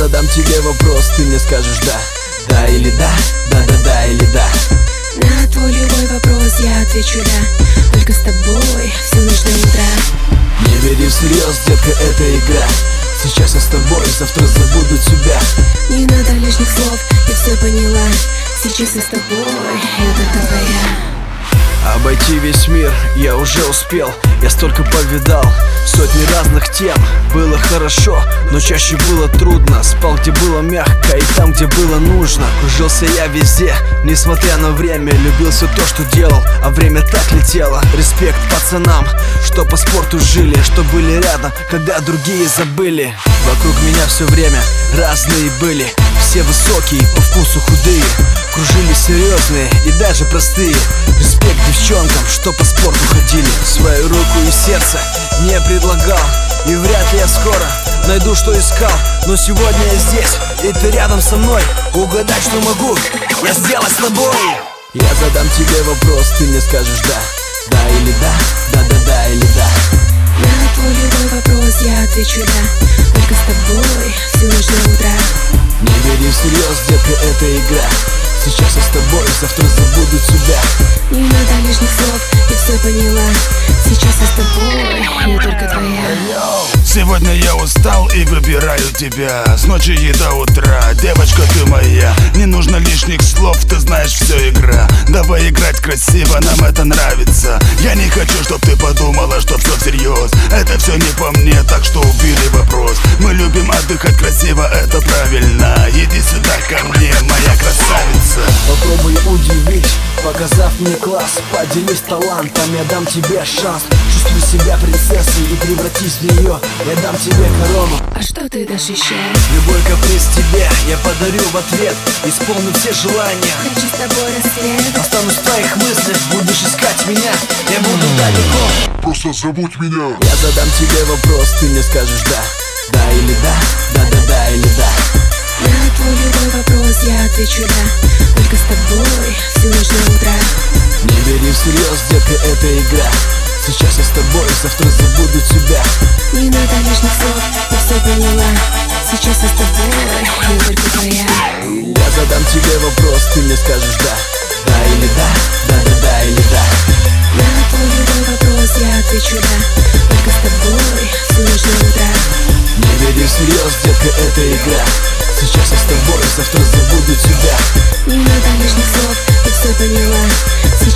задам тебе вопрос, ты мне скажешь да. Да или да, да или да. На твой любой вопрос я отвечу да. Только с тобой всю ночь до утра. Не бери всерьез, детка, это игра. Сейчас я с тобой, завтра забуду тебя. Не надо лишних слов, я все поняла. Сейчас я с тобой, я только твоя. Обойти весь мир я уже успел. Я столько повидал, сотни разных тем. Было хорошо, но чаще было трудно. Спал, где было мягко, и там, где было нужно. Кружился я везде, несмотря на время. Любил все то, что делал, а время так летело. Респект пацанам, что по спорту жили, что были рядом, когда другие забыли. Вокруг меня все время разные были. Все высокие, по вкусу худые. Кружили серьезные и даже простые. Респект девчонкам, что по спорту ходили. Свою руку и сердце не предлагал, и вряд ли я скоро найду, что искал. Но сегодня я здесь, и ты рядом со мной. Угадать, что могу я сделать с тобой. Я задам тебе вопрос, ты мне скажешь да. Да или да, да или да. На твой любой вопрос я отвечу да. Только с тобой всю ночь до утра. Не бери всерьез, детка, это игра. Сейчас я с тобой, завтра забуду тебя. Не надо лишних слов, я все поняла. Сейчас я с тобой, я только твоя. Сегодня я устал и выбираю тебя. С ночи и до утра, девочка, ты моя. Не нужно лишних слов, ты знаешь, все игра. Давай играть красиво, нам это нравится. Я не хочу, чтоб ты подумала, что все всерьез. Это все не по мне, так что убери вопрос. Мы любим отдыхать красиво, это правильно. Иди сюда ко мне, моя красавица. Попробуй удивить, показав мне класс. Поделись талантом, я дам тебе шанс. Чувствуй себя принцессой и превратись в нее. Я дам тебе корону. А что ты дашь еще? Любой каприз тебе я подарю в ответ. Исполню все желания. Хочу с тобой рассвет. Останусь в твоих мыслях, будешь искать меня. Я буду далеко. Просто забудь меня. Я задам тебе вопрос, ты мне скажешь да. Да или да, да или да. На твой любой вопрос я отвечу да. Только с тобой всю ночь до утра. Не бери всерьез, детка, это игра. Сейчас я с тобой, завтра забуду тебя. Не надо лишних слов, я все поняла. Сейчас я с тобой, я только твоя. Я задам тебе вопрос, ты мне скажешь да. Да или да, да или да. На твой любой вопрос я отвечу да. Только с тобой всю ночь до утра. Не бери всерьез, детка, это игра. Сейчас я с тобой, завтра забуду тебя. Не надо лишних слов, я все поняла.